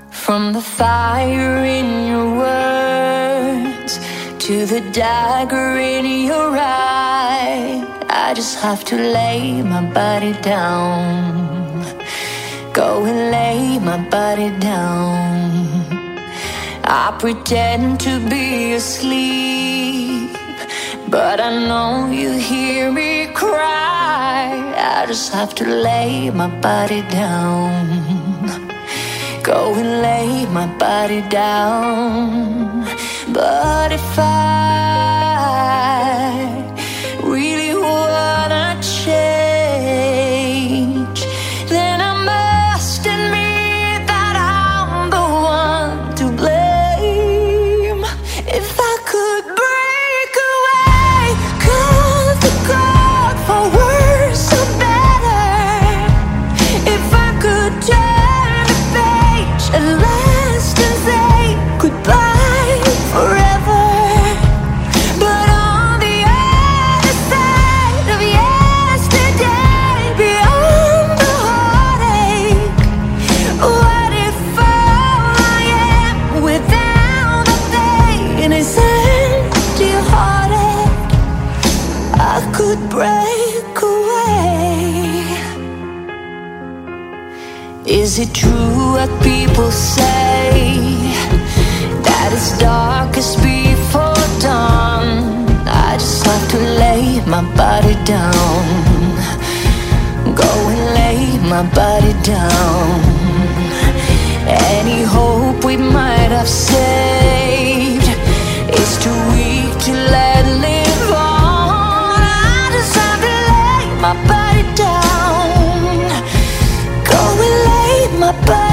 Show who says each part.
Speaker 1: From the fire in your words to the dagger in your eye, I just have to lay my body down. Go and lay my body down. I pretend to be asleep, but I know you hear me cry. I just have to lay my body down. Go and lay my body down. But if I really wanna change, then I must admit that I'm the one to blame. If I could break away, cut the cord for worse or better. If I could turn the page at last and say goodbye forever. But on the other side of yesterday, beyond the heartache, what if all I am without the pain is empty-hearted? I could break away. Is it true what people say, that it's darkest before dawn? I just have to lay my body down. Go and lay my body down. Any hope we might have saved is too weak to let live on. I just have to lay my body down. Go and lay my body